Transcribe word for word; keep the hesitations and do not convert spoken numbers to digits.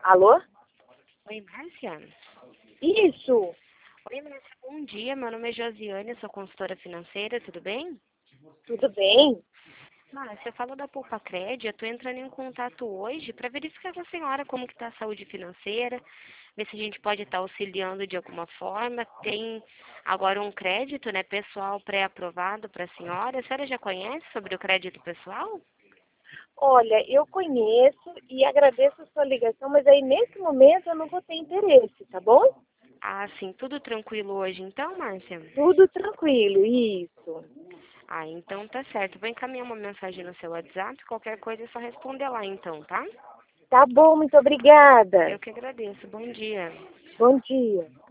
Alô? Oi, Márcia? Isso. Oi, Márcia, bom dia. Meu nome é Josiane, sou consultora financeira, tudo bem? Tudo bem? Márcia, eu falo da Poupa Crédito, eu estou entrando em contato hoje para verificar com a senhora como que está a saúde financeira, ver se a gente pode estar auxiliando de alguma forma. Tem agora um crédito, né, pessoal pré-aprovado para a senhora. A senhora já conhece sobre o crédito pessoal? Olha, eu conheço e agradeço a sua ligação, mas aí nesse momento eu não vou ter interesse, tá bom? Ah, sim, tudo tranquilo hoje então, Márcia? Tudo tranquilo, isso. Ah, então tá certo. Vou encaminhar uma mensagem no seu WhatsApp, qualquer coisa é só responder lá então, tá? Tá bom, muito obrigada. Eu que agradeço. Bom dia. Bom dia.